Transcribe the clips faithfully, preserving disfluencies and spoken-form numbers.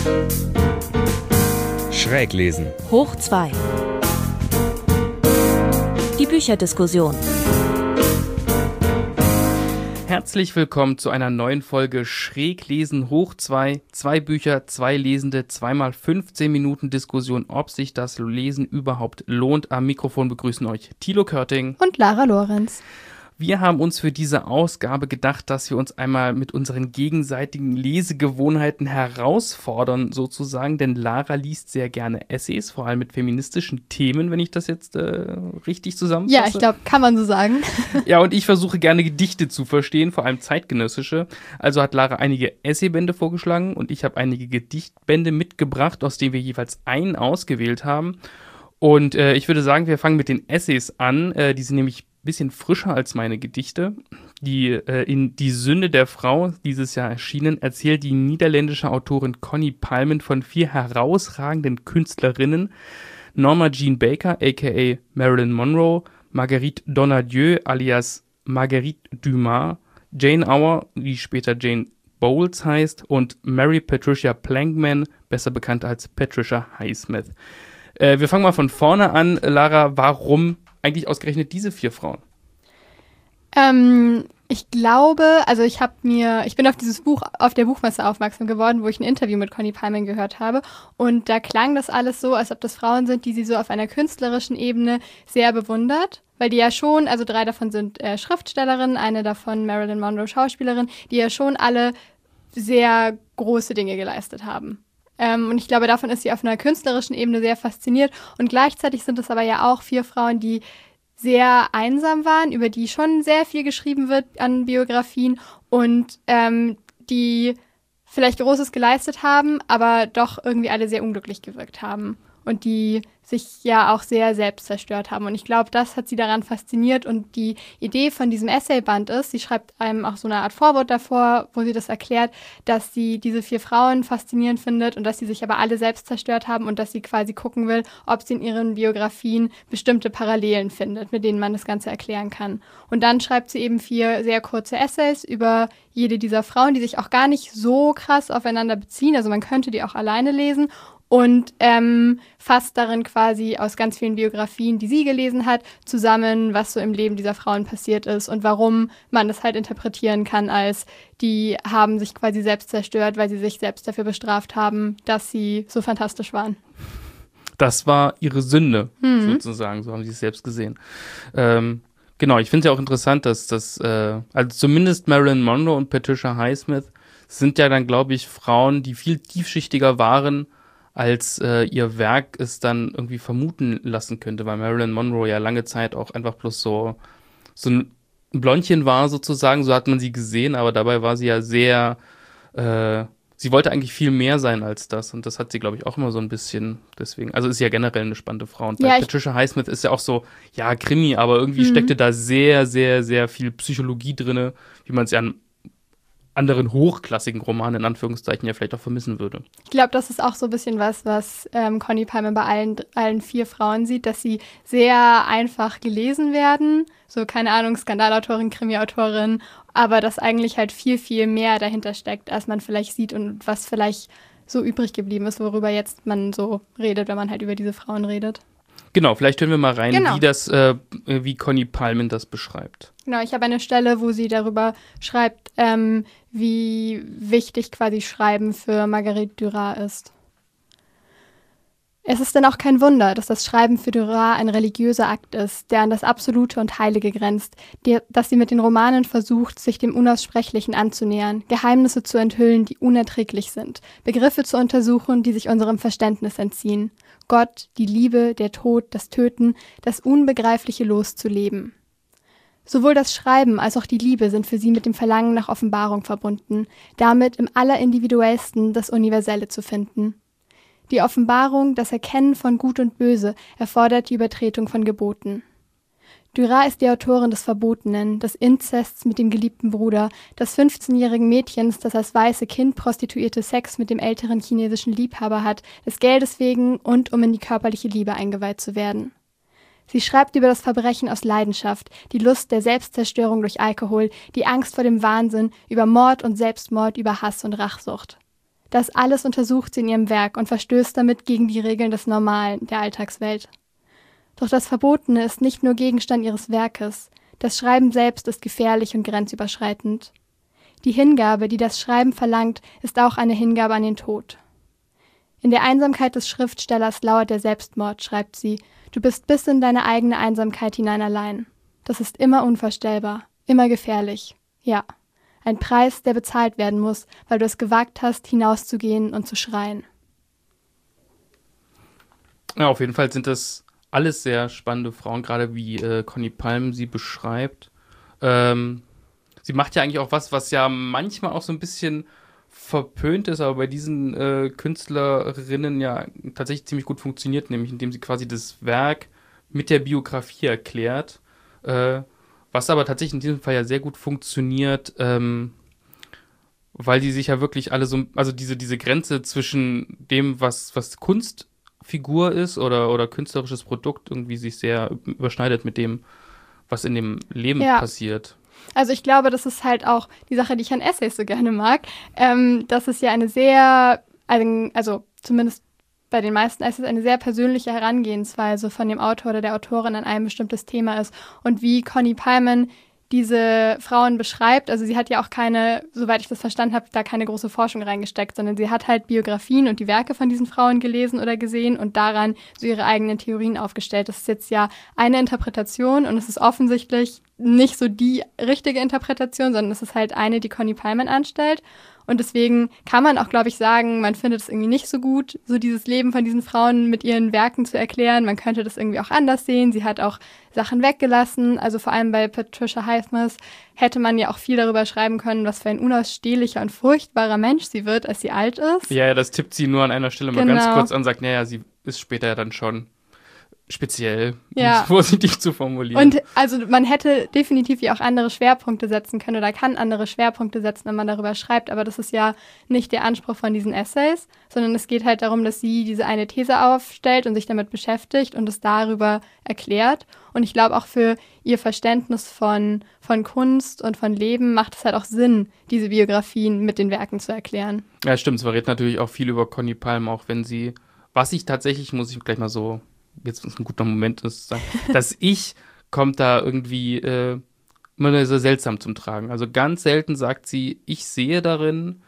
Schräglesen. Hoch zwei. Die Bücherdiskussion. Herzlich willkommen zu einer neuen Folge Schräglesen hoch zwei. Zwei Bücher, zwei Lesende, zweimal fünfzehn Minuten Diskussion, ob sich das Lesen überhaupt lohnt. Am Mikrofon begrüßen euch Thilo Körting und Lara Lorenz. Wir haben uns für diese Ausgabe gedacht, dass wir uns einmal mit unseren gegenseitigen Lesegewohnheiten herausfordern, sozusagen, denn Lara liest sehr gerne Essays, vor allem mit feministischen Themen, wenn ich das jetzt äh, richtig zusammenfasse. Ja, ich glaube, kann man so sagen. Ja, und ich versuche gerne Gedichte zu verstehen, vor allem zeitgenössische. Also hat Lara einige Essaybände vorgeschlagen und ich habe einige Gedichtbände mitgebracht, aus denen wir jeweils einen ausgewählt haben. Und äh, ich würde sagen, wir fangen mit den Essays an. Äh, die sind nämlich bisschen frischer als meine Gedichte. Die äh, in Die Sünde der Frau, dieses Jahr erschienen, erzählt die niederländische Autorin Connie Palmen von vier herausragenden Künstlerinnen: Norma Jean Baker, aka Marilyn Monroe, Marguerite Donadieu alias Marguerite Dumas, Jane Auer, die später Jane Bowles heißt, und Mary Patricia Plankman, besser bekannt als Patricia Highsmith. Äh, wir fangen mal von vorne an. Lara, warum eigentlich ausgerechnet diese vier Frauen? Ähm, ich glaube, also ich habe mir, ich bin auf dieses Buch, auf der Buchmesse aufmerksam geworden, wo ich ein Interview mit Connie Palmen gehört habe, und da klang das alles so, als ob das Frauen sind, die sie so auf einer künstlerischen Ebene sehr bewundert, weil die ja schon, also drei davon sind äh, Schriftstellerinnen, eine davon Marilyn Monroe Schauspielerin, die ja schon alle sehr große Dinge geleistet haben. Ähm, und ich glaube, davon ist sie auf einer künstlerischen Ebene sehr fasziniert. Und gleichzeitig sind es aber ja auch vier Frauen, die sehr einsam waren, über die schon sehr viel geschrieben wird an Biografien und ähm, die vielleicht Großes geleistet haben, aber doch irgendwie alle sehr unglücklich gewirkt haben. Und die sich ja auch sehr selbst zerstört haben. Und ich glaube, das hat sie daran fasziniert. Und die Idee von diesem Essayband ist, sie schreibt einem auch so eine Art Vorwort davor, wo sie das erklärt, dass sie diese vier Frauen faszinierend findet und dass sie sich aber alle selbst zerstört haben und dass sie quasi gucken will, ob sie in ihren Biografien bestimmte Parallelen findet, mit denen man das Ganze erklären kann. Und dann schreibt sie eben vier sehr kurze Essays über jede dieser Frauen, die sich auch gar nicht so krass aufeinander beziehen. Also man könnte die auch alleine lesen. Und ähm, fasst darin quasi aus ganz vielen Biografien, die sie gelesen hat, zusammen, was so im Leben dieser Frauen passiert ist und warum man das halt interpretieren kann als, die haben sich quasi selbst zerstört, weil sie sich selbst dafür bestraft haben, dass sie so fantastisch waren. Das war ihre Sünde, mhm. sozusagen, so haben sie es selbst gesehen. Ähm, genau, ich finde es ja auch interessant, dass das, äh, also zumindest Marilyn Monroe und Patricia Highsmith sind ja dann, glaube ich, Frauen, die viel tiefschichtiger waren, als äh, ihr Werk es dann irgendwie vermuten lassen könnte, weil Marilyn Monroe ja lange Zeit auch einfach bloß so, so ein Blondchen war sozusagen, so hat man sie gesehen, aber dabei war sie ja sehr, äh, sie wollte eigentlich viel mehr sein als das, und das hat sie, glaube ich, auch immer so ein bisschen, deswegen, also ist ja generell eine spannende Frau, und ja, Patricia Highsmith ist ja auch so, ja, Krimi, aber irgendwie mhm. steckte da sehr, sehr, sehr viel Psychologie drinne, wie man es ja an anderen hochklassigen Romanen in Anführungszeichen ja vielleicht auch vermissen würde. Ich glaube, das ist auch so ein bisschen was, was ähm, Connie Palmen bei allen, allen vier Frauen sieht, dass sie sehr einfach gelesen werden, so, keine Ahnung, Skandalautorin, Krimiautorin, aber dass eigentlich halt viel, viel mehr dahinter steckt, als man vielleicht sieht und was vielleicht so übrig geblieben ist, worüber jetzt man so redet, wenn man halt über diese Frauen redet. Genau, vielleicht hören wir mal rein, genau. wie das, äh, wie Connie Palmen das beschreibt. Genau, ich habe eine Stelle, wo sie darüber schreibt, ähm, wie wichtig quasi Schreiben für Marguerite Duras ist. Es ist denn auch kein Wunder, dass das Schreiben für Duras ein religiöser Akt ist, der an das Absolute und Heilige grenzt, die, dass sie mit den Romanen versucht, sich dem Unaussprechlichen anzunähern, Geheimnisse zu enthüllen, die unerträglich sind, Begriffe zu untersuchen, die sich unserem Verständnis entziehen, Gott, die Liebe, der Tod, das Töten, das Unbegreifliche loszuleben. Sowohl das Schreiben als auch die Liebe sind für sie mit dem Verlangen nach Offenbarung verbunden, damit im Allerindividuellsten das Universelle zu finden. Die Offenbarung, das Erkennen von Gut und Böse, erfordert die Übertretung von Geboten. Duras ist die Autorin des Verbotenen, des Inzests mit dem geliebten Bruder, des fünfzehnjährigen Mädchens, das als weiße Kind Prostituierte Sex mit dem älteren chinesischen Liebhaber hat, des Geldes wegen und um in die körperliche Liebe eingeweiht zu werden. Sie schreibt über das Verbrechen aus Leidenschaft, die Lust der Selbstzerstörung durch Alkohol, die Angst vor dem Wahnsinn, über Mord und Selbstmord, über Hass und Rachsucht. Das alles untersucht sie in ihrem Werk und verstößt damit gegen die Regeln des Normalen, der Alltagswelt. Doch das Verbotene ist nicht nur Gegenstand ihres Werkes, das Schreiben selbst ist gefährlich und grenzüberschreitend. Die Hingabe, die das Schreiben verlangt, ist auch eine Hingabe an den Tod. In der Einsamkeit des Schriftstellers lauert der Selbstmord, schreibt sie. Du bist bis in deine eigene Einsamkeit hinein allein. Das ist immer unvorstellbar, immer gefährlich. Ja, ein Preis, der bezahlt werden muss, weil du es gewagt hast, hinauszugehen und zu schreien. Ja, auf jeden Fall sind das alles sehr spannende Frauen, gerade wie äh, Conny Palm sie beschreibt. Ähm, sie macht ja eigentlich auch was, was ja manchmal auch so ein bisschen verpönt ist, aber bei diesen äh, Künstlerinnen ja tatsächlich ziemlich gut funktioniert, nämlich indem sie quasi das Werk mit der Biografie erklärt, äh, was aber tatsächlich in diesem Fall ja sehr gut funktioniert, ähm, weil die sich ja wirklich alle so, also diese, diese Grenze zwischen dem, was, was Kunstfigur ist oder, oder künstlerisches Produkt irgendwie sich sehr überschneidet mit dem, was in dem Leben ja. passiert. Also ich glaube, das ist halt auch die Sache, die ich an Essays so gerne mag. Ähm, das ist ja eine sehr, also zumindest bei den meisten Essays, eine sehr persönliche Herangehensweise von dem Autor oder der Autorin an ein bestimmtes Thema ist. Und wie Conny Palmen diese Frauen beschreibt, also sie hat ja auch keine, soweit ich das verstanden habe, da keine große Forschung reingesteckt, sondern sie hat halt Biografien und die Werke von diesen Frauen gelesen oder gesehen und daran so ihre eigenen Theorien aufgestellt. Das ist jetzt ja eine Interpretation und es ist offensichtlich nicht so die richtige Interpretation, sondern es ist halt eine, die Conny Palmen anstellt. Und deswegen kann man auch, glaube ich, sagen, man findet es irgendwie nicht so gut, so dieses Leben von diesen Frauen mit ihren Werken zu erklären. Man könnte das irgendwie auch anders sehen. Sie hat auch Sachen weggelassen. Also vor allem bei Patricia Highsmith hätte man ja auch viel darüber schreiben können, was für ein unausstehlicher und furchtbarer Mensch sie wird, als sie alt ist. Ja, ja, das tippt sie nur an einer Stelle mal Genau. ganz kurz an und sagt, naja, sie ist später ja dann schon speziell, um Ja. es vorsichtig zu formulieren. Und also man hätte definitiv ja auch andere Schwerpunkte setzen können oder kann andere Schwerpunkte setzen, wenn man darüber schreibt, aber das ist ja nicht der Anspruch von diesen Essays, sondern es geht halt darum, dass sie diese eine These aufstellt und sich damit beschäftigt und es darüber erklärt. Und ich glaube auch für ihr Verständnis von, von Kunst und von Leben macht es halt auch Sinn, diese Biografien mit den Werken zu erklären. Ja, stimmt, es verrät natürlich auch viel über Conny Palm, auch wenn sie, was ich tatsächlich, muss ich gleich mal so, jetzt ist ein guter Moment, ist, sagen, dass ich kommt da irgendwie äh, immer so seltsam zum Tragen. Also ganz selten sagt sie, ich sehe darin,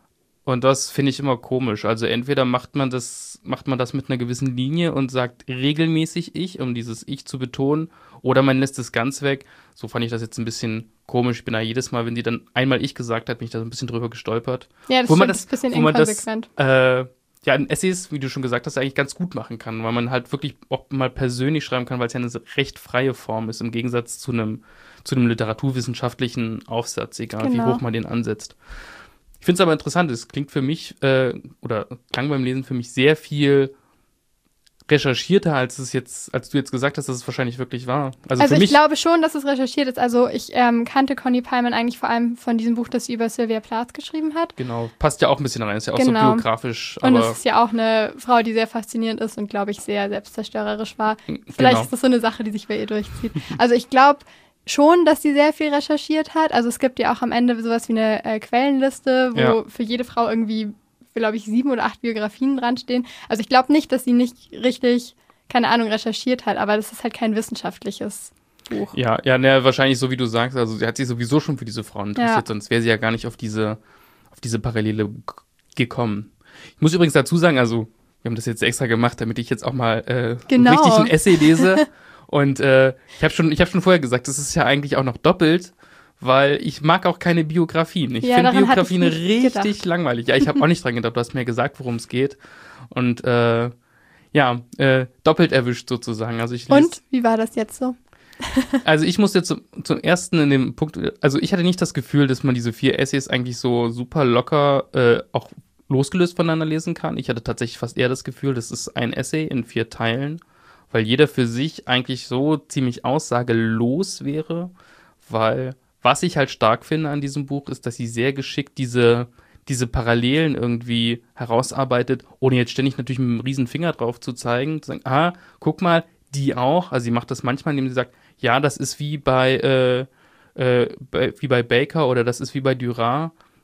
und das finde ich immer komisch. Also entweder macht man das, macht man das mit einer gewissen Linie und sagt regelmäßig ich, um dieses Ich zu betonen, oder man lässt es ganz weg. So fand ich das jetzt ein bisschen komisch. Ich bin da jedes Mal, wenn sie dann einmal ich gesagt hat, bin ich da so ein bisschen drüber gestolpert. Ja, das wo man ist ein bisschen wo man inkonsequent. Das, äh, ja, in Essays, wie du schon gesagt hast, eigentlich ganz gut machen kann, weil man halt wirklich auch mal persönlich schreiben kann, weil es ja eine recht freie Form ist, im Gegensatz zu einem, zu einem literaturwissenschaftlichen Aufsatz, egal Genau. wie hoch man den ansetzt. Ich finde es aber interessant, es klingt für mich, äh, oder klang beim Lesen für mich sehr viel recherchierter, als es jetzt, als du jetzt gesagt hast, dass es wahrscheinlich wirklich war. Also, Also für ich mich, glaube schon, dass es recherchiert ist. Also ich ähm, kannte Conny Palmen eigentlich vor allem von diesem Buch, das sie über Sylvia Plath geschrieben hat. genau, passt ja auch ein bisschen rein, ist ja auch Genau. so biografisch, Und aber es ist ja auch eine Frau, die sehr faszinierend ist und, glaube ich, sehr selbstzerstörerisch war. Vielleicht genau. ist das so eine Sache, die sich bei ihr durchzieht. Also ich glaube schon, dass sie sehr viel recherchiert hat. Also es gibt ja auch am Ende sowas wie eine äh, Quellenliste, wo Ja. für jede Frau irgendwie, glaube ich, sieben oder acht Biografien dran stehen. Also ich glaube nicht, dass sie nicht richtig, keine Ahnung, recherchiert hat, aber das ist halt kein wissenschaftliches Buch. Ja, ja, ne, wahrscheinlich so wie du sagst, also sie hat sich sowieso schon für diese Frauen interessiert, Ja. sonst wäre sie ja gar nicht auf diese, auf diese Parallele g- gekommen. Ich muss übrigens dazu sagen, also wir haben das jetzt extra gemacht, damit ich jetzt auch mal äh, Genau. richtig ein Essay lese. Und äh, ich habe schon, ich habe schon vorher gesagt, das ist ja eigentlich auch noch doppelt, weil ich mag auch keine Biografien. Ich Ja, finde daran hatte ich Biografien nicht richtig gedacht. langweilig. Ja, ich habe auch nicht dran gedacht, du hast mir gesagt, worum es geht. Und äh, ja, äh, doppelt erwischt sozusagen. Also ich lese, Und wie war das jetzt so? also ich musste zum, zum ersten in dem Punkt, also ich hatte nicht das Gefühl, dass man diese vier Essays eigentlich so super locker äh, auch losgelöst voneinander lesen kann. Ich hatte tatsächlich fast eher das Gefühl, das ist ein Essay in vier Teilen, weil jeder für sich eigentlich so ziemlich aussagelos wäre, weil was ich halt stark finde an diesem Buch ist, dass sie sehr geschickt diese, diese Parallelen irgendwie herausarbeitet, ohne jetzt ständig natürlich mit einem riesen Finger drauf zu zeigen, zu sagen, ah, guck mal, die auch, also sie macht das manchmal, indem sie sagt, ja, das ist wie bei, äh, äh, bei wie bei Baker oder das ist wie bei Duras,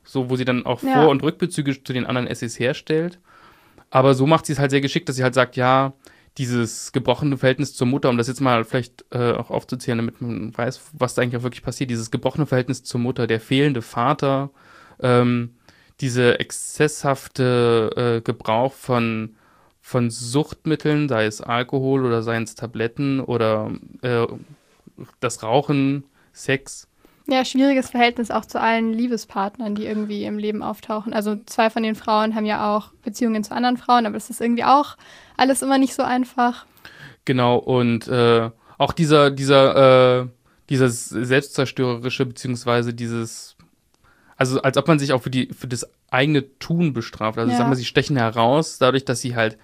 so wo sie dann auch Ja. Vor- und Rückbezüge zu den anderen Essays herstellt. Aber so macht sie es halt sehr geschickt, dass sie halt sagt, ja, dieses gebrochene Verhältnis zur Mutter, um das jetzt mal vielleicht äh, auch aufzuzählen, damit man weiß, was da eigentlich auch wirklich passiert, dieses gebrochene Verhältnis zur Mutter, der fehlende Vater, ähm, diese exzesshafte äh, Gebrauch von, von Suchtmitteln, sei es Alkohol oder seien es Tabletten oder äh, das Rauchen, Sex. Ja, schwieriges Verhältnis auch zu allen Liebespartnern, die irgendwie im Leben auftauchen. Also zwei von den Frauen haben ja auch Beziehungen zu anderen Frauen, aber es ist irgendwie auch alles immer nicht so einfach. Genau, und äh, auch dieser, dieser, äh, dieses selbstzerstörerische, beziehungsweise dieses, also als ob man sich auch für die, für das eigene Tun bestraft. Also Ja. sagen wir, sie stechen heraus, dadurch, dass sie halt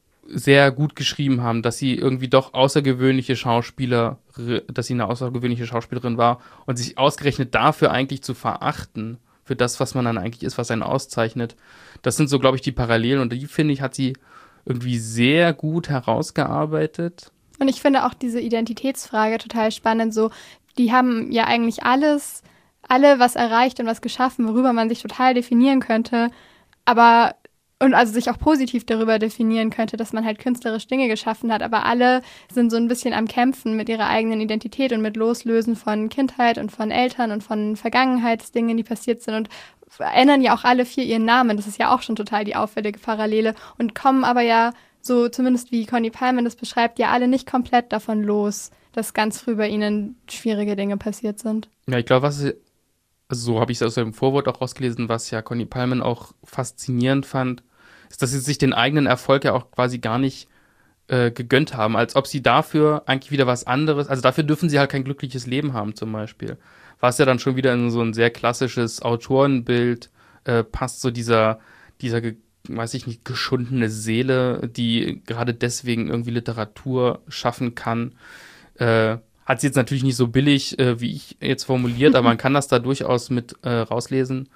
sehr gut geschrieben haben, dass sie irgendwie doch außergewöhnliche Schauspieler, dass sie eine außergewöhnliche Schauspielerin war und sich ausgerechnet dafür eigentlich zu verachten, für das, was man dann eigentlich ist, was einen auszeichnet. Das sind so, glaube ich, die Parallelen und die, finde ich, hat sie irgendwie sehr gut herausgearbeitet. Und ich finde auch diese Identitätsfrage total spannend. So, die haben ja eigentlich alles, alle was erreicht und was geschaffen, worüber man sich total definieren könnte, aber und also sich auch positiv darüber definieren könnte, dass man halt künstlerisch Dinge geschaffen hat, aber alle sind so ein bisschen am Kämpfen mit ihrer eigenen Identität und mit Loslösen von Kindheit und von Eltern und von Vergangenheitsdingen, die passiert sind und ändern ja auch alle vier ihren Namen. Das ist ja auch schon total die auffällige Parallele und kommen aber ja so, zumindest wie Connie Palmen das beschreibt, ja alle nicht komplett davon los, dass ganz früh bei ihnen schwierige Dinge passiert sind. Ja, ich glaube, was, also so habe ich es aus dem Vorwort auch rausgelesen, was ja Connie Palmen auch faszinierend fand, ist, dass sie sich den eigenen Erfolg ja auch quasi gar nicht äh, gegönnt haben, als ob sie dafür eigentlich wieder was anderes, also dafür dürfen sie halt kein glückliches Leben haben zum Beispiel. Was ja dann schon wieder in so ein sehr klassisches Autorenbild äh, passt, so dieser, dieser, ge- weiß ich nicht, geschundene Seele, die gerade deswegen irgendwie Literatur schaffen kann. Äh, hat sie jetzt natürlich nicht so billig, äh, wie ich jetzt formuliert, aber man kann das da durchaus mit äh, rauslesen.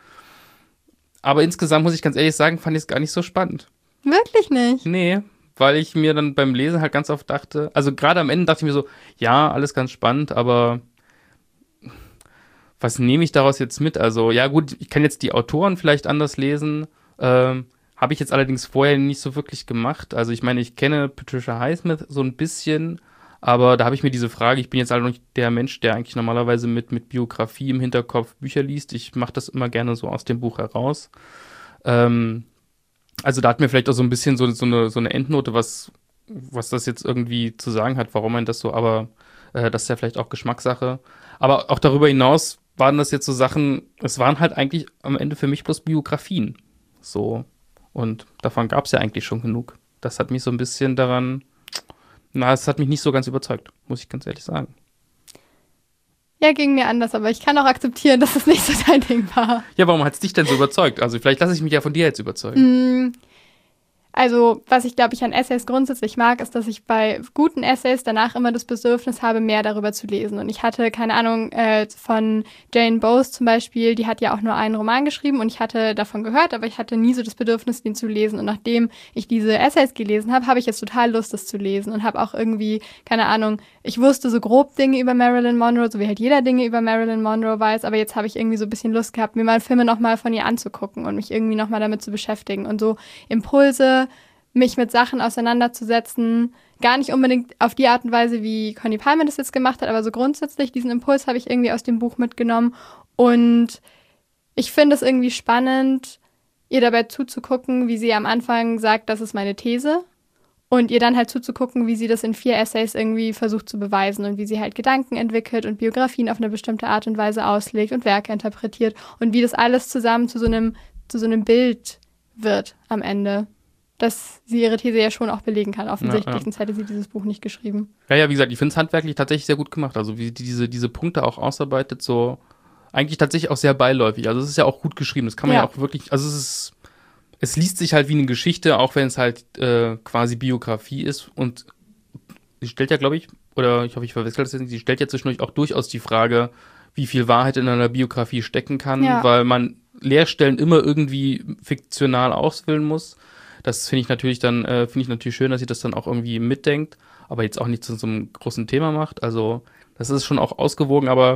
Aber insgesamt muss ich ganz ehrlich sagen, fand ich es gar nicht so spannend. Wirklich nicht? Nee, weil ich mir dann beim Lesen halt ganz oft dachte, also gerade am Ende dachte ich mir so, ja, alles ganz spannend, aber was nehme ich daraus jetzt mit? Also ja gut, ich kann jetzt die Autoren vielleicht anders lesen, ähm, habe ich jetzt allerdings vorher nicht so wirklich gemacht. Also ich meine, ich kenne Patricia Highsmith so ein bisschen, aber da habe ich mir diese Frage, ich bin jetzt halt noch nicht der Mensch, der eigentlich normalerweise mit, mit Biografie im Hinterkopf Bücher liest. Ich mache das immer gerne so aus dem Buch heraus. Ähm, also da hat mir vielleicht auch so ein bisschen so, so, eine, so eine Endnote, was, was das jetzt irgendwie zu sagen hat, warum man das so, aber äh, das ist ja vielleicht auch Geschmackssache. Aber auch darüber hinaus waren das jetzt so Sachen, es waren halt eigentlich am Ende für mich bloß Biografien. So. Und davon gab es ja eigentlich schon genug. Das hat mich so ein bisschen daran... Na, es hat mich nicht so ganz überzeugt, muss ich ganz ehrlich sagen. Ja, ging mir anders, aber ich kann auch akzeptieren, dass es nicht so dein Ding war. Ja, warum hat es dich denn so überzeugt? Also vielleicht lasse ich mich ja von dir jetzt überzeugen. Mm, Also, was ich, glaube ich, an Essays grundsätzlich mag, ist, dass ich bei guten Essays danach immer das Bedürfnis habe, mehr darüber zu lesen. Und ich hatte, keine Ahnung, äh, von Jane Bowes zum Beispiel, die hat ja auch nur einen Roman geschrieben und ich hatte davon gehört, aber ich hatte nie so das Bedürfnis, den zu lesen. Und nachdem ich diese Essays gelesen habe, habe ich jetzt total Lust, das zu lesen und habe auch irgendwie, keine Ahnung, ich wusste so grob Dinge über Marilyn Monroe, so wie halt jeder Dinge über Marilyn Monroe weiß, aber jetzt habe ich irgendwie so ein bisschen Lust gehabt, mir mal Filme nochmal von ihr anzugucken und mich irgendwie nochmal damit zu beschäftigen und so Impulse, mich mit Sachen auseinanderzusetzen, gar nicht unbedingt auf die Art und Weise, wie Connie Palmen das jetzt gemacht hat, aber so grundsätzlich, diesen Impuls habe ich irgendwie aus dem Buch mitgenommen und ich finde es irgendwie spannend, ihr dabei zuzugucken, wie sie am Anfang sagt, das ist meine These und ihr dann halt zuzugucken, wie sie das in vier Essays irgendwie versucht zu beweisen und wie sie halt Gedanken entwickelt und Biografien auf eine bestimmte Art und Weise auslegt und Werke interpretiert und wie das alles zusammen zu so einem, zu so einem Bild wird am Ende. Dass sie ihre These ja schon auch belegen kann, offensichtlich, Ja, ja. sonst hätte sie dieses Buch nicht geschrieben. Ja, ja, wie gesagt, ich finde es handwerklich tatsächlich sehr gut gemacht. Also wie die diese, diese Punkte auch ausarbeitet, so eigentlich tatsächlich auch sehr beiläufig. Also es ist ja auch gut geschrieben. Das kann man ja, Ja. auch wirklich, also es ist, es liest sich halt wie eine Geschichte, auch wenn es halt äh, quasi Biografie ist. Und sie stellt ja, glaube ich, oder ich hoffe, ich verwechsel das jetzt nicht, sie stellt ja zwischendurch auch durchaus die Frage, wie viel Wahrheit in einer Biografie stecken kann, Ja. weil man Leerstellen immer irgendwie fiktional ausfüllen muss. Das finde ich natürlich dann, äh, finde ich natürlich schön, dass sie das dann auch irgendwie mitdenkt, aber jetzt auch nicht zu so einem großen Thema macht. Also, das ist schon auch ausgewogen, aber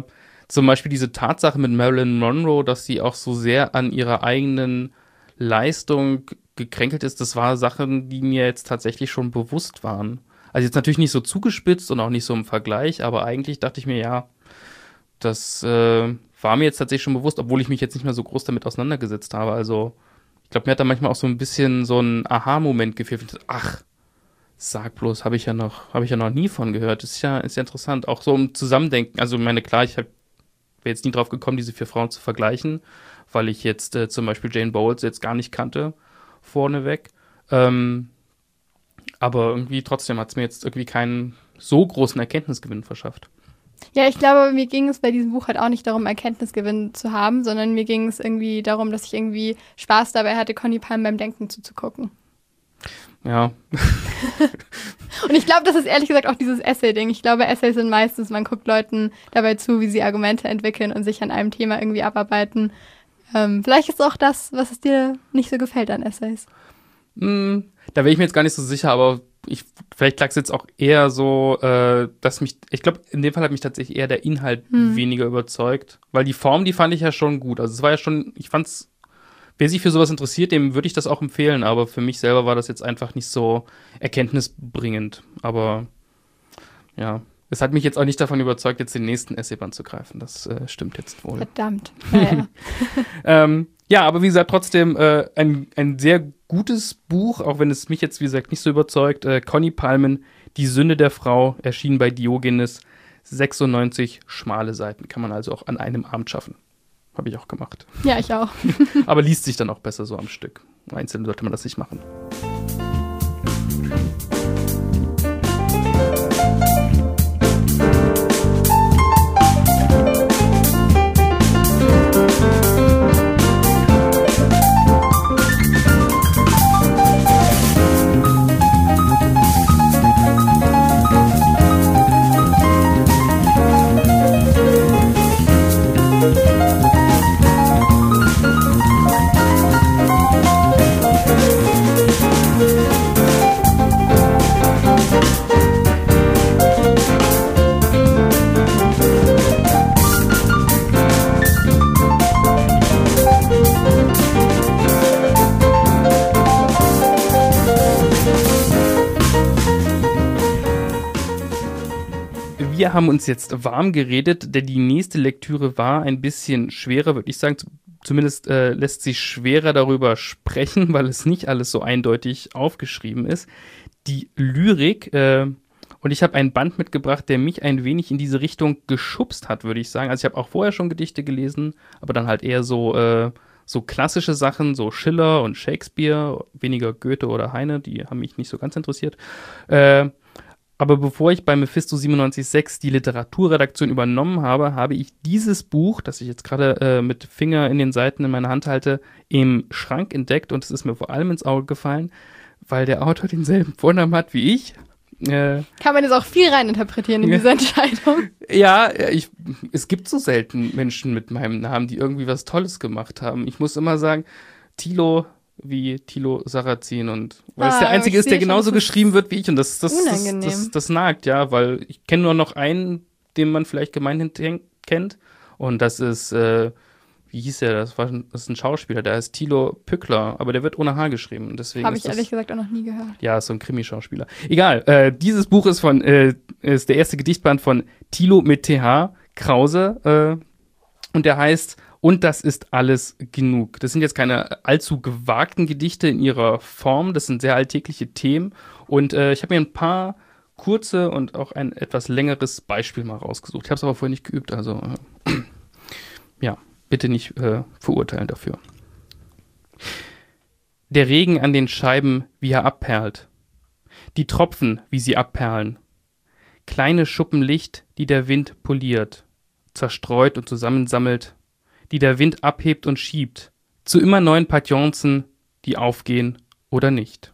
zum Beispiel diese Tatsache mit Marilyn Monroe, dass sie auch so sehr an ihrer eigenen Leistung gekränkelt ist, das war Sachen, die mir jetzt tatsächlich schon bewusst waren. Also jetzt natürlich nicht so zugespitzt und auch nicht so im Vergleich, aber eigentlich dachte ich mir, ja, das äh, war mir jetzt tatsächlich schon bewusst, obwohl ich mich jetzt nicht mehr so groß damit auseinandergesetzt habe. Also ich glaube, mir hat da manchmal auch so ein bisschen so ein Aha-Moment gefehlt. Ach, sag bloß, habe ich ja noch, habe ich ja noch nie von gehört. Das ist ja, ist ja interessant, auch so um Zusammendenken. Also ich meine, klar, ich wäre jetzt nie drauf gekommen, diese vier Frauen zu vergleichen, weil ich jetzt äh, zum Beispiel Jane Bowles jetzt gar nicht kannte, vorneweg. Ähm, aber irgendwie trotzdem hat es mir jetzt irgendwie keinen so großen Erkenntnisgewinn verschafft. Ja, ich glaube, mir ging es bei diesem Buch halt auch nicht darum, Erkenntnisgewinn zu haben, sondern mir ging es irgendwie darum, dass ich irgendwie Spaß dabei hatte, Conny Palm beim Denken zuzugucken. Ja. Und ich glaube, das ist ehrlich gesagt auch dieses Essay-Ding. Ich glaube, Essays sind meistens, man guckt Leuten dabei zu, wie sie Argumente entwickeln und sich an einem Thema irgendwie abarbeiten. Ähm, vielleicht ist auch das, was es dir nicht so gefällt an Essays. Mm, da wäre ich mir jetzt gar nicht so sicher, aber ich, vielleicht lag es jetzt auch eher so, äh, dass mich, ich glaube, in dem Fall hat mich tatsächlich eher der Inhalt hm. weniger überzeugt, weil die Form, die fand ich ja schon gut. Also es war ja schon, ich fand's, wer sich für sowas interessiert, dem würde ich das auch empfehlen, aber für mich selber war das jetzt einfach nicht so erkenntnisbringend. Aber ja, es hat mich jetzt auch nicht davon überzeugt, jetzt den nächsten Essayband zu greifen. Das äh, stimmt jetzt wohl. Verdammt. Naja. ähm, ja, aber wie gesagt, trotzdem äh, ein, ein sehr gutes Buch, auch wenn es mich jetzt, wie gesagt, nicht so überzeugt. Äh, Conny Palmen, Die Sünde der Frau, erschien bei Diogenes, sechsundneunzig schmale Seiten. Kann man also auch an einem Abend schaffen. Habe ich auch gemacht. Ja, ich auch. Aber liest sich dann auch besser so am Stück. Einzeln sollte man das nicht machen. Wir haben uns jetzt warm geredet, denn die nächste Lektüre war ein bisschen schwerer, würde ich sagen. Zumindest äh, lässt sich schwerer darüber sprechen, weil es nicht alles so eindeutig aufgeschrieben ist. Die Lyrik, äh, und ich habe einen Band mitgebracht, der mich ein wenig in diese Richtung geschubst hat, würde ich sagen. Also ich habe auch vorher schon Gedichte gelesen, aber dann halt eher so, äh, so klassische Sachen, so Schiller und Shakespeare, weniger Goethe oder Heine, die haben mich nicht so ganz interessiert. Äh, Aber bevor ich bei Mephisto siebenundneunzig Komma sechs die Literaturredaktion übernommen habe, habe ich dieses Buch, das ich jetzt gerade äh, mit Finger in den Seiten in meiner Hand halte, im Schrank entdeckt. Und es ist mir vor allem ins Auge gefallen, weil der Autor denselben Vornamen hat wie ich. Äh, Kann man jetzt auch viel reininterpretieren in diese Entscheidung? Ja, ich, es gibt so selten Menschen mit meinem Namen, die irgendwie was Tolles gemacht haben. Ich muss immer sagen, Thilo wie Thilo Sarrazin und weil ah, es der einzige ist, der genauso geschrieben wird wie ich und das das, das, das, das, das nagt, ja, weil ich kenne nur noch einen, den man vielleicht gemeinhin kennt und das ist, äh, wie hieß der, das, war, das ist ein Schauspieler, der heißt Thilo Pückler, aber der wird ohne H geschrieben. Habe ich das, ehrlich gesagt auch noch nie gehört. Ja, ist so ein Krimi-Schauspieler. Egal, äh, dieses Buch ist von, äh, ist der erste Gedichtband von Thilo mit T H Krause äh, und der heißt Und das ist alles genug. Das sind jetzt keine allzu gewagten Gedichte in ihrer Form. Das sind sehr alltägliche Themen. Und äh, ich habe mir ein paar kurze und auch ein etwas längeres Beispiel mal rausgesucht. Ich habe es aber vorher nicht geübt. Also äh, ja, bitte nicht äh, verurteilen dafür. Der Regen an den Scheiben, wie er abperlt. Die Tropfen, wie sie abperlen. Kleine Schuppen Licht, die der Wind poliert, zerstreut und zusammensammelt, die der Wind abhebt und schiebt, zu immer neuen Patjonzen, die aufgehen oder nicht.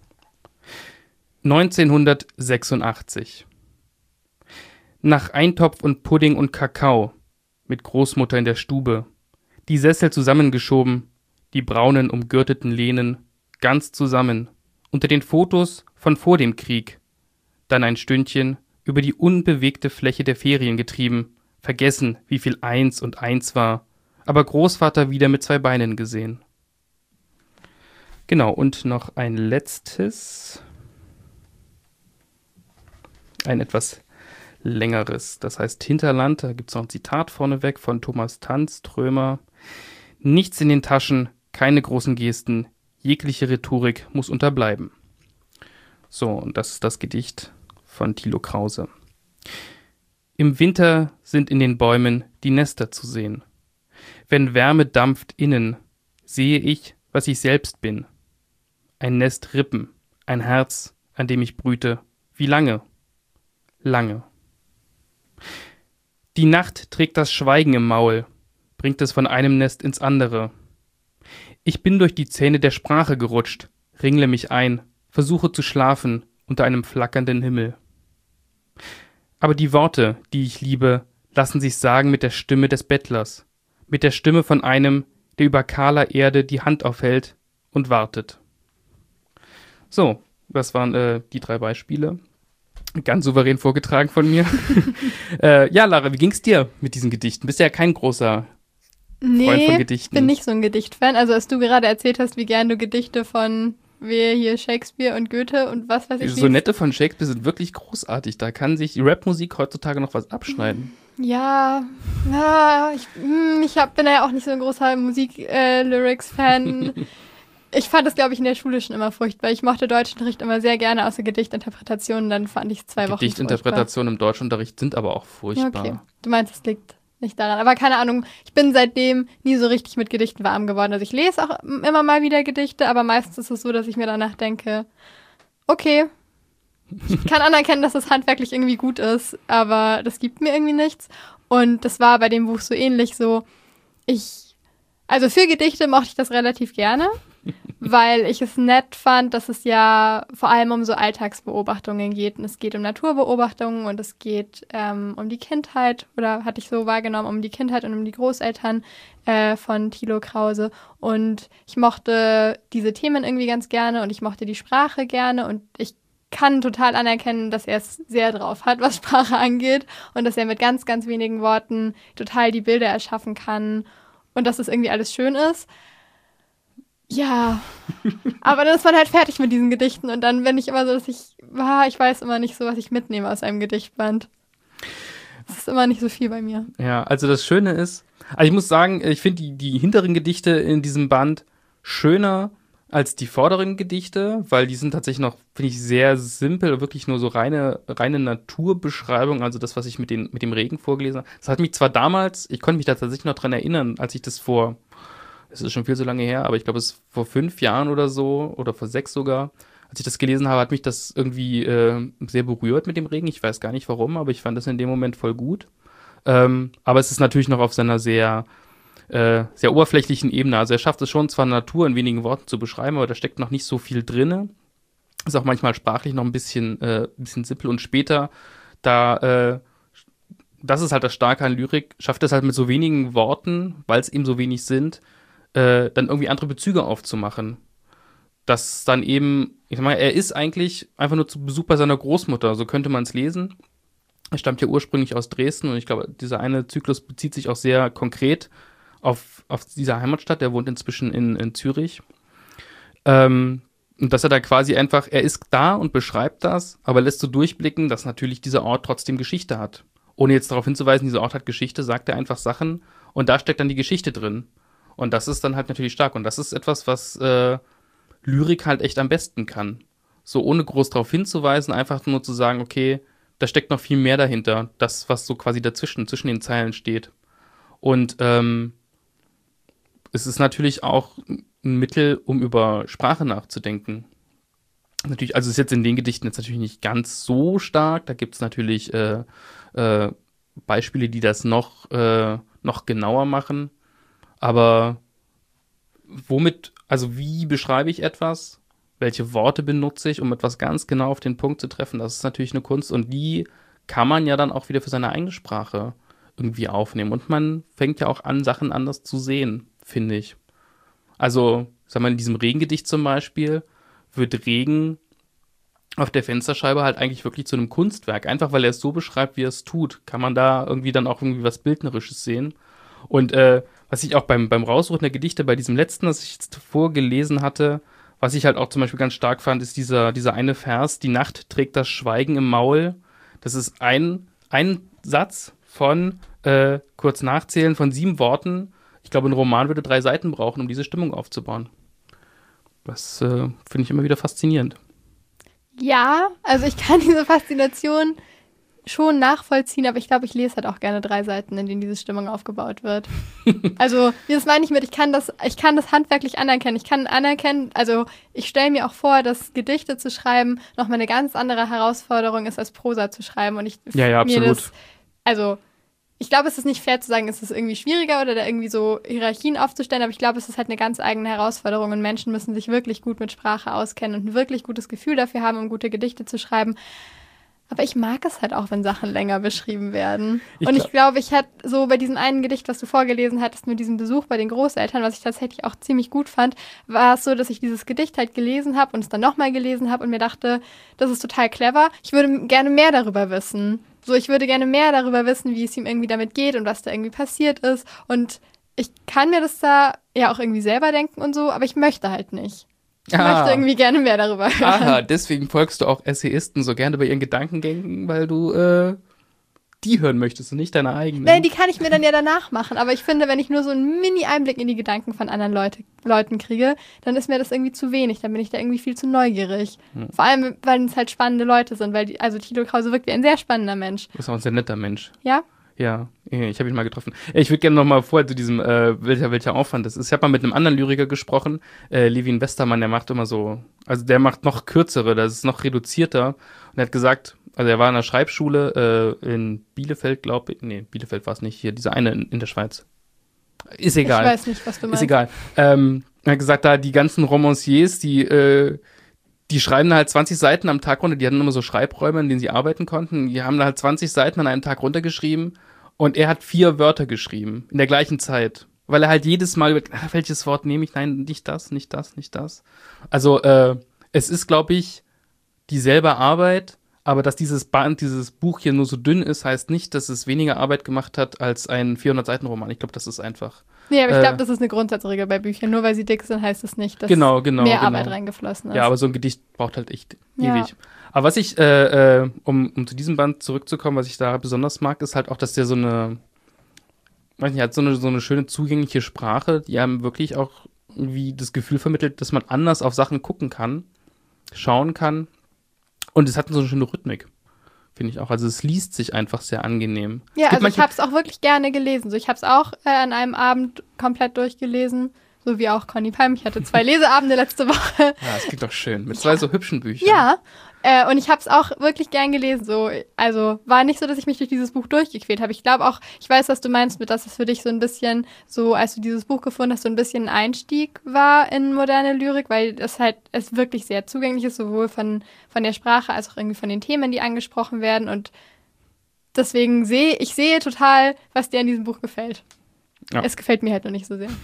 neunzehnhundertsechsundachtzig. Nach Eintopf und Pudding und Kakao, mit Großmutter in der Stube, die Sessel zusammengeschoben, die braunen umgürteten Lehnen, ganz zusammen, unter den Fotos von vor dem Krieg, dann ein Stündchen über die unbewegte Fläche der Ferien getrieben, vergessen, wie viel eins und eins war, aber Großvater wieder mit zwei Beinen gesehen. Genau, und noch ein letztes, ein etwas längeres, das heißt Hinterland, da gibt es noch ein Zitat vorneweg von Thomas Tanz, Trömer. Nichts in den Taschen, keine großen Gesten, jegliche Rhetorik muss unterbleiben. So, und das ist das Gedicht von Thilo Krause. Im Winter sind in den Bäumen die Nester zu sehen. Wenn Wärme dampft innen, sehe ich, was ich selbst bin. Ein Nest Rippen, ein Herz, an dem ich brüte. Wie lange? Lange. Die Nacht trägt das Schweigen im Maul, bringt es von einem Nest ins andere. Ich bin durch die Zähne der Sprache gerutscht, ringle mich ein, versuche zu schlafen unter einem flackernden Himmel. Aber die Worte, die ich liebe, lassen sich sagen mit der Stimme des Bettlers, mit der Stimme von einem, der über kahler Erde die Hand aufhält und wartet. So, das waren äh, die drei Beispiele. Ganz souverän vorgetragen von mir. äh, ja, Lara, wie ging's dir mit diesen Gedichten? Bist ja kein großer nee, Freund von Gedichten. Ich bin nicht so ein Gedichtfan. Also, als du gerade erzählt hast, wie gern du Gedichte von wer hier Shakespeare und Goethe und was weiß ich. Sonette von Shakespeare sind wirklich großartig. Da kann sich die Rapmusik heutzutage noch was abschneiden. Ja, ja ich, ich hab, bin ja auch nicht so ein großer Musik-Lyrics-Fan. Äh, ich fand das, glaube ich, in der Schule schon immer furchtbar. Ich mochte Deutschunterricht immer sehr gerne, außer Gedichtinterpretationen. Dann fand ich zwei Wochen Gedichtinterpretationen im Deutschunterricht sind aber auch furchtbar. Okay, du meinst, es liegt nicht daran. Aber keine Ahnung, ich bin seitdem nie so richtig mit Gedichten warm geworden. Also ich lese auch immer mal wieder Gedichte, aber meistens ist es so, dass ich mir danach denke, okay, ich kann anerkennen, dass das handwerklich irgendwie gut ist, aber das gibt mir irgendwie nichts. Und das war bei dem Buch so ähnlich so. Ich, also für Gedichte mochte ich das relativ gerne, weil ich es nett fand, dass es ja vor allem um so Alltagsbeobachtungen geht. Und es geht um Naturbeobachtungen und es geht ähm, um die Kindheit, oder hatte ich so wahrgenommen, um die Kindheit und um die Großeltern äh, von Thilo Krause. Und ich mochte diese Themen irgendwie ganz gerne und ich mochte die Sprache gerne und ich kann total anerkennen, dass er es sehr drauf hat, was Sprache angeht und dass er mit ganz, ganz wenigen Worten total die Bilder erschaffen kann und dass das irgendwie alles schön ist. Ja, aber dann ist man halt fertig mit diesen Gedichten und dann bin ich immer so, dass ich, ah, ich weiß immer nicht so, was ich mitnehme aus einem Gedichtband. Das ist immer nicht so viel bei mir. Ja, also das Schöne ist, also ich muss sagen, ich finde die, die hinteren Gedichte in diesem Band schöner als die vorderen Gedichte, weil die sind tatsächlich noch, finde ich, sehr simpel, wirklich nur so reine, reine Naturbeschreibung, also das, was ich mit, den, mit dem Regen vorgelesen habe. Das hat mich zwar damals, ich konnte mich da tatsächlich noch dran erinnern, als ich das vor, es ist schon viel so lange her, aber ich glaube, es ist vor fünf Jahren oder so, oder vor sechs sogar, als ich das gelesen habe, hat mich das irgendwie äh, sehr berührt mit dem Regen. Ich weiß gar nicht warum, aber ich fand das in dem Moment voll gut. Ähm, aber es ist natürlich noch auf seiner sehr Äh, sehr oberflächlichen Ebene. Also er schafft es schon, zwar Natur in wenigen Worten zu beschreiben, aber da steckt noch nicht so viel drin. Ist auch manchmal sprachlich noch ein bisschen, äh, ein bisschen simpel. Und später, da, äh, das ist halt das Starke an Lyrik, schafft es halt mit so wenigen Worten, weil es eben so wenig sind, äh, dann irgendwie andere Bezüge aufzumachen. Das dann eben, ich sag mal, er ist eigentlich einfach nur zu Besuch bei seiner Großmutter, so könnte man es lesen. Er stammt ja ursprünglich aus Dresden und ich glaube, dieser eine Zyklus bezieht sich auch sehr konkret auf, auf diese Heimatstadt, der wohnt inzwischen in, in Zürich. Ähm, und dass er da quasi einfach, er ist da und beschreibt das, aber lässt so durchblicken, dass natürlich dieser Ort trotzdem Geschichte hat. Ohne jetzt darauf hinzuweisen, dieser Ort hat Geschichte, sagt er einfach Sachen und da steckt dann die Geschichte drin. Und das ist dann halt natürlich stark. Und das ist etwas, was äh, Lyrik halt echt am besten kann. So ohne groß darauf hinzuweisen, einfach nur zu sagen, okay, da steckt noch viel mehr dahinter. Das, was so quasi dazwischen, zwischen den Zeilen steht. Und ähm, es ist natürlich auch ein Mittel, um über Sprache nachzudenken. Natürlich, also es ist jetzt in den Gedichten jetzt natürlich nicht ganz so stark. Da gibt es natürlich äh, äh, Beispiele, die das noch, äh, noch genauer machen. Aber womit, also wie beschreibe ich etwas? Welche Worte benutze ich, um etwas ganz genau auf den Punkt zu treffen? Das ist natürlich eine Kunst und die kann man ja dann auch wieder für seine eigene Sprache irgendwie aufnehmen. Und man fängt ja auch an, Sachen anders zu sehen, finde ich. Also, sagen wir in diesem Regengedicht zum Beispiel, wird Regen auf der Fensterscheibe halt eigentlich wirklich zu einem Kunstwerk. Einfach weil er es so beschreibt, wie er es tut, kann man da irgendwie dann auch irgendwie was Bildnerisches sehen. Und äh, was ich auch beim, beim Raussuchen der Gedichte, bei diesem letzten, das ich jetzt vorgelesen hatte, was ich halt auch zum Beispiel ganz stark fand, ist dieser, dieser eine Vers, die Nacht trägt das Schweigen im Maul. Das ist ein, ein Satz von, äh, kurz nachzählen, von sieben Worten. Ich glaube, ein Roman würde drei Seiten brauchen, um diese Stimmung aufzubauen. Das äh, finde ich immer wieder faszinierend. Ja, also ich kann diese Faszination schon nachvollziehen, aber ich glaube, ich lese halt auch gerne drei Seiten, in denen diese Stimmung aufgebaut wird. Also, das meine ich mit, ich kann das, ich kann das handwerklich anerkennen. Ich kann anerkennen, also ich stelle mir auch vor, dass Gedichte zu schreiben nochmal eine ganz andere Herausforderung ist, als Prosa zu schreiben. Und ich ja, ja, mir absolut. das, also ich glaube, es ist nicht fair zu sagen, es ist irgendwie schwieriger oder da irgendwie so Hierarchien aufzustellen, aber ich glaube, es ist halt eine ganz eigene Herausforderung und Menschen müssen sich wirklich gut mit Sprache auskennen und ein wirklich gutes Gefühl dafür haben, um gute Gedichte zu schreiben. Aber ich mag es halt auch, wenn Sachen länger beschrieben werden. Ich und ich glaube, ich hatte so bei diesem einen Gedicht, was du vorgelesen hattest, mit diesem Besuch bei den Großeltern, was ich tatsächlich auch ziemlich gut fand, war es so, dass ich dieses Gedicht halt gelesen habe und es dann nochmal gelesen habe und mir dachte, das ist total clever. Ich würde gerne mehr darüber wissen. So, ich würde gerne mehr darüber wissen, wie es ihm irgendwie damit geht und was da irgendwie passiert ist. Und ich kann mir das da ja auch irgendwie selber denken und so, aber ich möchte halt nicht. Ich ah. möchte irgendwie gerne mehr darüber hören. Aha, deswegen folgst du auch Essayisten so gerne bei ihren Gedankengängen, weil du äh, die hören möchtest und nicht deine eigenen. Nee, die kann ich mir dann ja danach machen. Aber ich finde, wenn ich nur so einen Mini-Einblick in die Gedanken von anderen Leute, Leuten kriege, dann ist mir das irgendwie zu wenig. Dann bin ich da irgendwie viel zu neugierig. Hm. Vor allem, weil es halt spannende Leute sind. Weil die, also Thilo Krause wirkt wie ein sehr spannender Mensch. Du bist auch ein sehr netter Mensch. Ja? Ja, ich habe ihn mal getroffen. Ich würde gerne noch mal vorher zu diesem, äh, welcher, welcher Aufwand das ist. Ich habe mal mit einem anderen Lyriker gesprochen, äh, Levin Westermann, der macht immer so, also der macht noch kürzere, das ist noch reduzierter. Und er hat gesagt, also er war in einer Schreibschule äh, in Bielefeld, glaube ich, nee, Bielefeld war es nicht, hier, diese eine in, in der Schweiz. Ist egal. Ich weiß nicht, was du meinst. Ist egal. Ähm, er hat gesagt, da die ganzen Romanciers, die, äh, die schreiben halt zwanzig Seiten am Tag runter, die hatten immer so Schreibräume, in denen sie arbeiten konnten. Die haben da halt zwanzig Seiten an einem Tag runtergeschrieben. Und er hat vier Wörter geschrieben, in der gleichen Zeit. Weil er halt jedes Mal über, ach, welches Wort nehme ich? Nein, nicht das, nicht das, nicht das. Also, äh, es ist, glaube ich, dieselbe Arbeit, aber dass dieses Band, dieses Buch hier nur so dünn ist, heißt nicht, dass es weniger Arbeit gemacht hat als ein vierhundert-Seiten-Roman. Ich glaube, das ist einfach. Nee, aber ich äh, glaube, das ist eine Grundsatzregel bei Büchern. Nur weil sie dick sind, heißt es nicht, dass genau, genau, mehr genau. Arbeit reingeflossen ist. Ja, aber so ein Gedicht braucht halt echt Ja. ewig. Aber was ich, äh, äh, um, um zu diesem Band zurückzukommen, was ich da besonders mag, ist halt auch, dass der so eine, weiß nicht, hat so eine, so eine schöne zugängliche Sprache, die einem wirklich auch irgendwie das Gefühl vermittelt, dass man anders auf Sachen gucken kann, schauen kann. Und es hat so eine schöne Rhythmik, finde ich auch. Also es liest sich einfach sehr angenehm. Ja, Es gibt also ich manche- habe es auch wirklich gerne gelesen. So, ich habe es auch äh, an einem Abend komplett durchgelesen, so wie auch Conny Palm. Ich hatte zwei Leseabende letzte Woche. Ja, das klingt doch schön. Mit zwei so hübschen Büchern. Ja, äh, und ich habe es auch wirklich gern gelesen. So, also war nicht so, dass ich mich durch dieses Buch durchgequält habe. Ich glaube auch, ich weiß, was du meinst mit, dass es für dich so ein bisschen so, als du dieses Buch gefunden hast, so ein bisschen ein Einstieg war in moderne Lyrik, weil es halt es wirklich sehr zugänglich ist, sowohl von, von der Sprache als auch irgendwie von den Themen, die angesprochen werden. Und deswegen sehe ich sehe total, was dir an diesem Buch gefällt. Ja. Es gefällt mir halt noch nicht so sehr.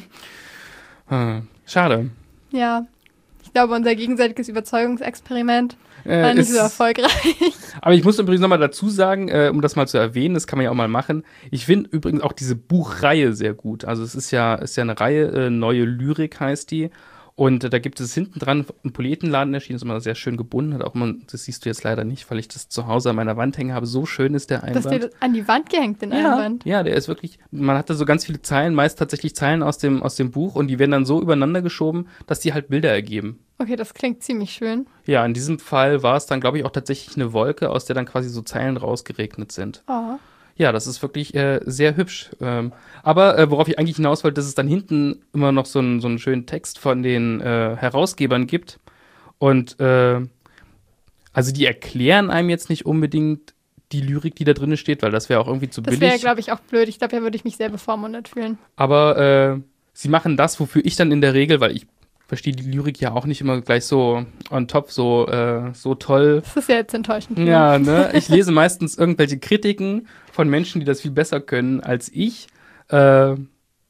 Ah, schade. Ja, ich glaube, unser gegenseitiges Überzeugungsexperiment Äh, war nicht ist- so erfolgreich. Aber ich muss übrigens nochmal dazu sagen, äh, um das mal zu erwähnen, das kann man ja auch mal machen. Ich finde übrigens auch diese Buchreihe sehr gut. Also es ist ja, ist ja eine Reihe, äh, Neue Lyrik heißt die. Und äh, da gibt es hinten dran einen Poetenladen erschienen, ist immer sehr schön gebunden. Hat auch immer, das siehst du jetzt leider nicht, weil ich das zu Hause an meiner Wand hängen habe. So schön ist der Dass Einband. dir das an die Wand gehängt, den Ja, Einband. ja, der ist wirklich, man hat da so ganz viele Zeilen, meist tatsächlich Zeilen aus dem, aus dem Buch und die werden dann so übereinander geschoben, dass die halt Bilder ergeben. Okay, das klingt ziemlich schön. Ja, in diesem Fall war es dann, glaube ich, auch tatsächlich eine Wolke, aus der dann quasi so Zeilen rausgeregnet sind. Oh. Ja, das ist wirklich äh, sehr hübsch. Ähm, aber äh, worauf ich eigentlich hinaus wollte, dass es dann hinten immer noch so, ein, so einen schönen Text von den äh, Herausgebern gibt. Und äh, also die erklären einem jetzt nicht unbedingt die Lyrik, die da drin steht, weil das wäre auch irgendwie zu Das billig. wäre, glaube ich, auch blöd. Ich glaube, da würde ich mich sehr bevormundet fühlen. Aber äh, sie machen das, wofür ich dann in der Regel, weil ich verstehe die Lyrik ja auch nicht immer gleich so on top, so, äh, so toll. Das ist ja jetzt enttäuschend. Ja, ne? Ich lese meistens irgendwelche Kritiken von Menschen, die das viel besser können als ich. Äh,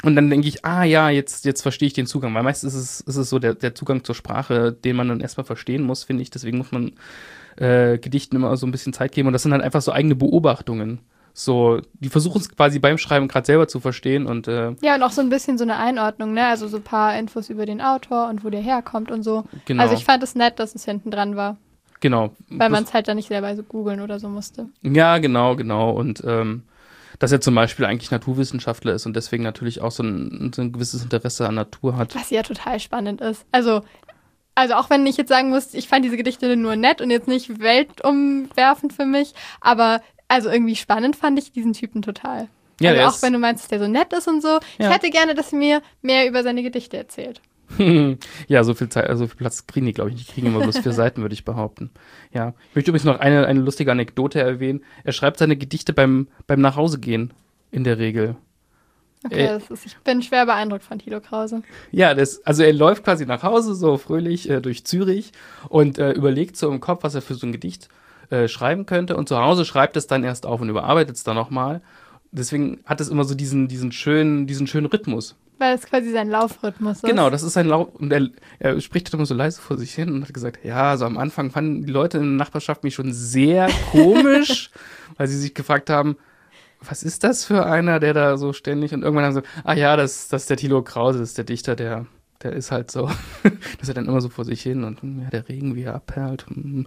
Und dann denke ich, ah ja, jetzt, jetzt verstehe ich den Zugang. Weil meistens ist es, ist es so der, der Zugang zur Sprache, den man dann erstmal verstehen muss, finde ich. Deswegen muss man äh, Gedichten immer so ein bisschen Zeit geben. Und das sind halt einfach so eigene Beobachtungen. So, die versuchen es quasi beim Schreiben gerade selber zu verstehen. Und, äh, ja, und auch so ein bisschen so eine Einordnung, ne? Also so ein paar Infos über den Autor und wo der herkommt und so. Genau. Also ich fand es nett, dass es hinten dran war. Genau. Weil man es halt dann nicht selber so googeln oder so musste. Ja, genau, genau. Und ähm, dass er zum Beispiel eigentlich Naturwissenschaftler ist und deswegen natürlich auch so ein, so ein gewisses Interesse an Natur hat. Was ja total spannend ist. Also, also auch wenn ich jetzt sagen muss, ich fand diese Gedichte nur nett und jetzt nicht weltumwerfend für mich, aber also irgendwie spannend fand ich diesen Typen total. Ja, also der auch ist, wenn du meinst, dass der so nett ist und so. Ja. Ich hätte gerne, dass er mir mehr über seine Gedichte erzählt. ja, so viel Zeit, so viel Platz kriegen die, glaube ich, nicht. Die kriegen immer bloß vier Seiten, würde ich behaupten. Ja. Ich möchte übrigens noch eine, eine lustige Anekdote erwähnen. Er schreibt seine Gedichte beim, beim Nachhausegehen, in der Regel. Okay, Äh, das ist, ich bin schwer beeindruckt von Thilo Krause. Ja, das, also er läuft quasi nach Hause, so fröhlich äh, durch Zürich und äh, überlegt so im Kopf, was er für so ein Gedicht äh, schreiben könnte. Und zu Hause schreibt es dann erst auf und überarbeitet es dann nochmal. Deswegen hat es immer so diesen, diesen, schönen, diesen schönen Rhythmus. Weil es quasi sein Laufrhythmus ist. Genau, das ist sein Lauf. Und er, er spricht immer so leise vor sich hin und hat gesagt, ja, so am Anfang fanden die Leute in der Nachbarschaft mich schon sehr komisch, weil sie sich gefragt haben, was ist das für einer, der da so ständig, und irgendwann haben sie gesagt, ah ja, das, das ist der Thilo Krause, das ist der Dichter, der, der ist halt so, dass er dann immer so vor sich hin und ja, der Regen, wie er abperlt.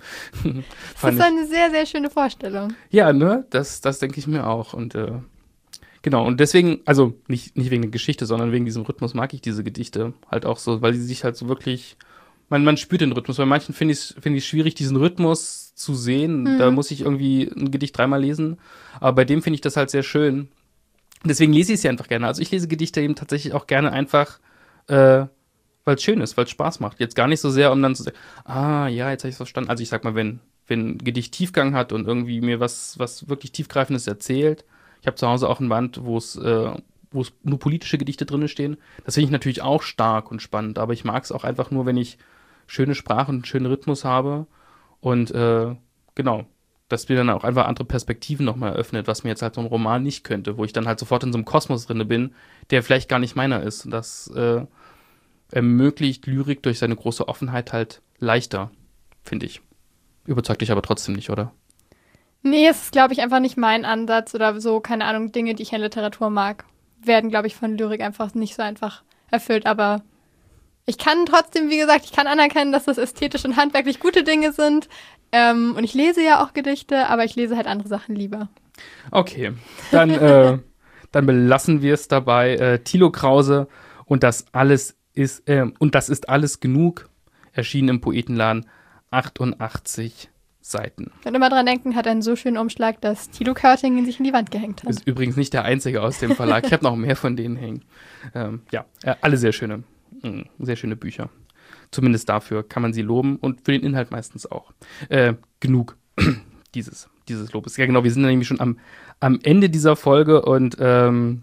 Das ist eine sehr, sehr schöne Vorstellung. Ja, ne, das, das denke ich mir auch. Und äh, genau, und deswegen, also nicht, nicht wegen der Geschichte, sondern wegen diesem Rhythmus mag ich diese Gedichte halt auch so, weil die sich halt so wirklich, man, man spürt den Rhythmus. Bei manchen finde ich es find ich's schwierig, diesen Rhythmus zu sehen. Mhm. Da muss ich irgendwie ein Gedicht dreimal lesen. Aber bei dem finde ich das halt sehr schön. Deswegen lese ich es ja einfach gerne. Also ich lese Gedichte eben tatsächlich auch gerne einfach, äh, weil es schön ist, weil es Spaß macht. Jetzt gar nicht so sehr, um dann zu sagen, ah, ja, jetzt habe ich es verstanden. Also ich sag mal, wenn, wenn ein Gedicht Tiefgang hat und irgendwie mir was, was wirklich Tiefgreifendes erzählt. Ich habe zu Hause auch ein Band, wo es äh, wo es nur politische Gedichte drin stehen. Das finde ich natürlich auch stark und spannend. Aber ich mag es auch einfach nur, wenn ich schöne Sprache und einen schönen Rhythmus habe. Und äh, genau, dass mir dann auch einfach andere Perspektiven nochmal eröffnet, was mir jetzt halt so ein Roman nicht könnte, wo ich dann halt sofort in so einem Kosmos drin bin, der vielleicht gar nicht meiner ist. Und das äh, ermöglicht Lyrik durch seine große Offenheit halt leichter, finde ich. Überzeugt dich aber trotzdem nicht, oder? Nee, es ist, glaube ich, einfach nicht mein Ansatz oder so, keine Ahnung, Dinge, die ich in Literatur mag, werden, glaube ich, von Lyrik einfach nicht so einfach erfüllt. Aber ich kann trotzdem, wie gesagt, ich kann anerkennen, dass das ästhetisch und handwerklich gute Dinge sind. Ähm, und ich lese ja auch Gedichte, aber ich lese halt andere Sachen lieber. Okay, dann, äh, dann belassen wir es dabei. Äh, Thilo Krause und das alles ist, äh, und das ist alles genug, erschienen im Poetenladen, achtundachtzig Seiten. Und immer dran denken, hat einen so schönen Umschlag, dass Thilo Körting ihn sich in die Wand gehängt hat. Ist übrigens nicht der einzige aus dem Verlag. Ich habe noch mehr von denen hängen. Ähm, ja, äh, alle sehr schöne, mh, sehr schöne Bücher. Zumindest dafür kann man sie loben und für den Inhalt meistens auch. Äh, genug dieses, dieses Lobes. Ja genau, wir sind nämlich schon am, am Ende dieser Folge und ähm,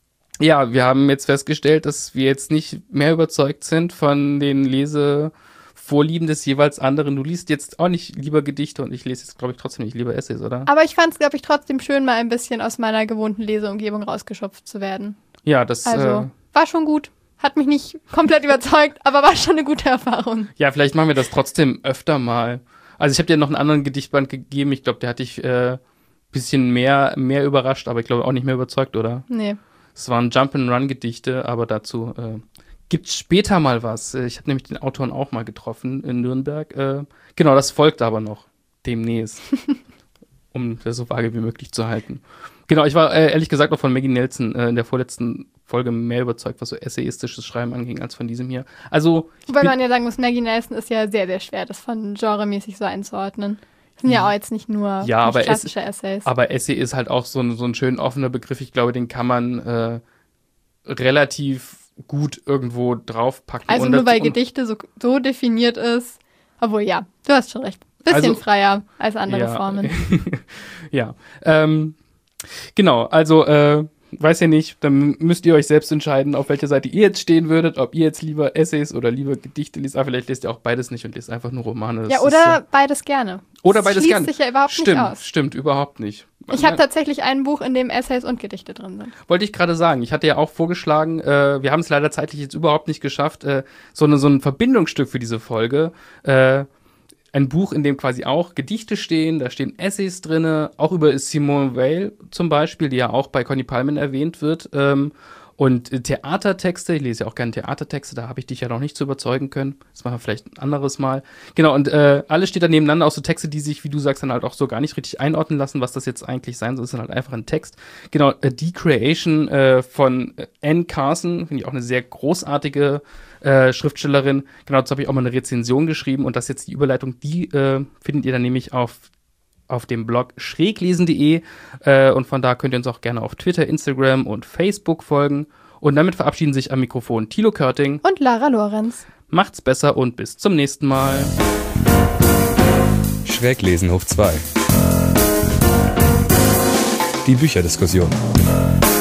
ja, wir haben jetzt festgestellt, dass wir jetzt nicht mehr überzeugt sind von den Lesevorlieben des jeweils anderen. Du liest jetzt auch nicht lieber Gedichte und ich lese jetzt, glaube ich, trotzdem nicht lieber Essays, oder? Aber ich fand es, glaube ich, trotzdem schön, mal ein bisschen aus meiner gewohnten Leseumgebung rausgeschupft zu werden. Ja, das Also, äh, war schon gut. Hat mich nicht komplett überzeugt, aber war schon eine gute Erfahrung. ja, vielleicht machen wir das trotzdem öfter mal. Also ich habe dir noch einen anderen Gedichtband gegeben. Ich glaube, der hat dich ein äh, bisschen mehr, mehr überrascht, aber ich glaube auch nicht mehr überzeugt, oder? Nee. Es waren Jump-and-Run-Gedichte, aber dazu äh, gibt es später mal was. Ich habe nämlich den Autoren auch mal getroffen in Nürnberg. Äh, genau, das folgt aber noch demnächst, um das so vage wie möglich zu halten. Genau, ich war äh, ehrlich gesagt auch von Maggie Nelson äh, in der vorletzten Folge mehr überzeugt, was so essayistisches Schreiben anging, als von diesem hier. Also, Wobei man ja sagen muss, Maggie Nelson ist ja sehr, sehr schwer, das von genremäßig so einzuordnen. Das sind ja auch jetzt nicht nur ja, nicht aber klassische es, Essays. Aber Essay ist halt auch so ein, so ein schön offener Begriff. Ich glaube, den kann man äh, relativ gut irgendwo draufpacken. Also und nur dazu, weil Gedichte so, so definiert ist. Obwohl, ja, du hast schon recht. Bisschen Also- freier als andere ja, Formen. ja, ähm, genau, also äh, weiß ja nicht, dann müsst ihr euch selbst entscheiden, auf welcher Seite ihr jetzt stehen würdet, ob ihr jetzt lieber Essays oder lieber Gedichte liest. Aber vielleicht lest ihr auch beides nicht und lest einfach nur Romane. Das ja, oder ist, ja, beides gerne. Oder das beides schließt gerne. sich ja überhaupt stimmt, nicht aus. Stimmt, überhaupt nicht. Ich habe tatsächlich ein Buch, in dem Essays und Gedichte drin sind. Wollte ich gerade sagen. Ich hatte ja auch vorgeschlagen, äh, wir haben es leider zeitlich jetzt überhaupt nicht geschafft, äh, so, eine, so ein Verbindungsstück für diese Folge. Äh, ein Buch, in dem quasi auch Gedichte stehen, da stehen Essays drin, auch über Simone Weil zum Beispiel, die ja auch bei Conny Palmen erwähnt wird. Ähm, Und äh, Theatertexte, ich lese ja auch gerne Theatertexte, da habe ich dich ja noch nicht zu überzeugen können. Das machen wir vielleicht ein anderes Mal. Genau, und äh, alles steht da nebeneinander, auch so Texte, die sich, wie du sagst, dann halt auch so gar nicht richtig einordnen lassen, was das jetzt eigentlich sein soll. Das ist dann halt einfach ein Text. Genau, äh, Decreation äh, von äh, Anne Carson, finde ich auch eine sehr großartige äh, Schriftstellerin. Genau, dazu habe ich auch mal eine Rezension geschrieben und das ist jetzt die Überleitung, die äh, findet ihr dann nämlich auf auf dem Blog schräglesen punkt de äh, und von da könnt ihr uns auch gerne auf Twitter, Instagram und Facebook folgen. Und damit verabschieden sich am Mikrofon Thilo Körting und Lara Lorenz. Macht's besser und bis zum nächsten Mal. Schräglesen hoch zwei. Die Bücherdiskussion.